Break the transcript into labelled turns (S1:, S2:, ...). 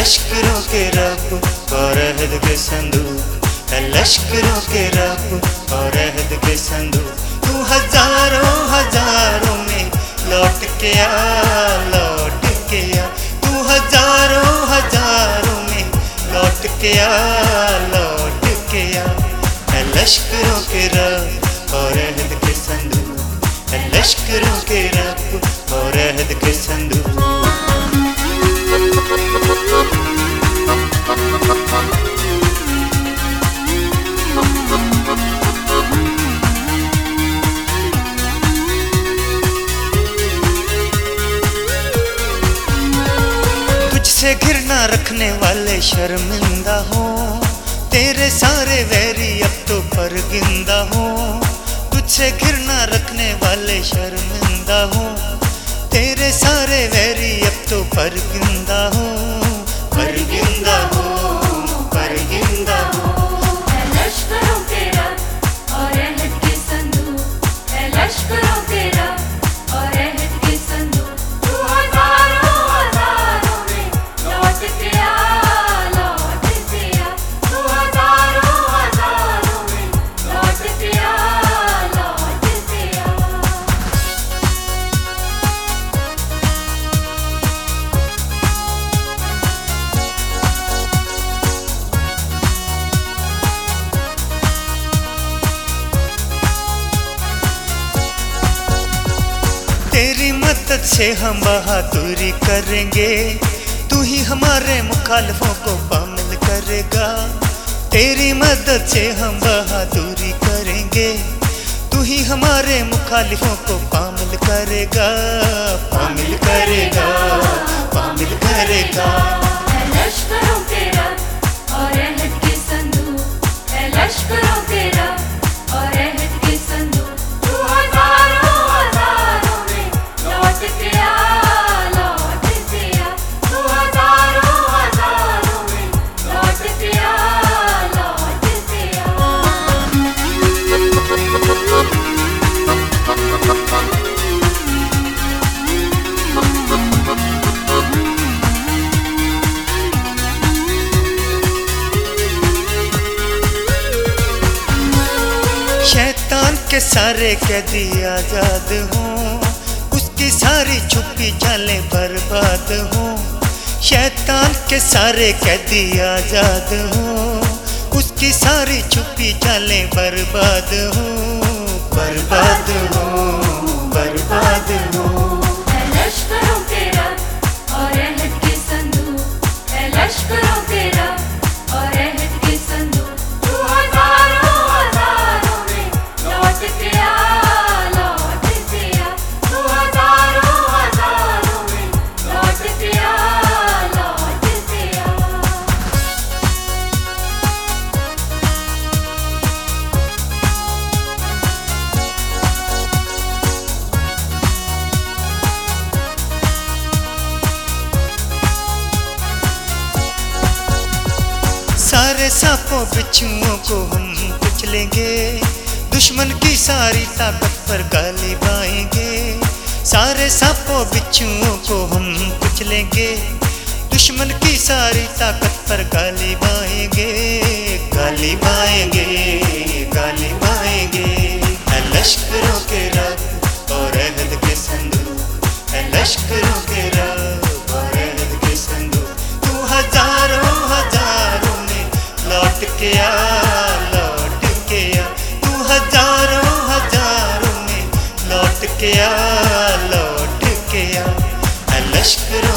S1: लश्करों के रब और अहद के संदूक, है लश्करों के रब और अहद के संदूक। तू हजारों हजारों में लौट के आ, लौट के आ। तू हजारों हजारों में लौट के आ, लौट के आ। है लश्करों के रब और अहद के संदूक, है लश्करों के रब और अहद के संदूक। तुझसे घृणा रखने वाले शर्मिंदा हो, तेरे सारे वैरी अब तो परगिंदा हो। तुझसे घृणा रखने वाले शर्मिंदा हो, तेरे सारे वैरी अब तो परगिंदा हो, परगिंदा हो, परगिंदा हो।
S2: है लश्करों के रब और अहद के संदूक, है लश्करों के रब और अहद के संदूक। तू हजारों हजारों में लौट के आ, लौट के आ। तू हजारों हजारों में लौट के आ, लौट के आ।
S1: तेरी मदद से हम बहादुरी करेंगे, तू ही हमारे मुखालिफों को शामिल करेगा। तेरी मदद से हम बहादुरी करेंगे, तू ही हमारे मुखालिफों को शामिल करेगा, शामिल करेगा, शामिल करेगा।
S2: है लश्करों के रब और अहद के संदूक, है लश्करों के रब और अहद के संदूक। तू हजारों हजारों में लौट के आ, लौट के आ। तू हजारों हजारों में लौट के आ, लौट के आ।
S1: शैतान के सारे कैदी आजाद हों, उसकी सारी छुपी चालें बर्बाद हों। शैतान के सारे कैदी आजाद हों, उसकी सारी छुपी चालें बर्बाद हों, बर्बाद हों, बर्बाद हों।
S2: है लश्करों के रब और अहद के संदूक, है लश्करों के रब और अहद के संदूक। तू हजारों हजारों में लौट के आ, लौट के आ। तू हजारों हजारों में लौट के आ, लौट के आ।
S1: सारे सांपों बिच्छुओं को हम कुचलेंगे, दुश्मन की सारी ताकत पर गालिब आएंगे। सारे सांपों बिच्छुओं को हम कुचलेंगे, दुश्मन की सारी ताकत पर गालिब आएंगे, गालिब आएंगे, गालिब आएंगे। है लश्करों के रब और अहद के संदूक, है लश्करों के रब और अहद के संदूक। तू हजारों हजारों में लौट के आ, लौट के आ। तू हजारों हजारों में लौट के आ, लौट के आ। है लश्करों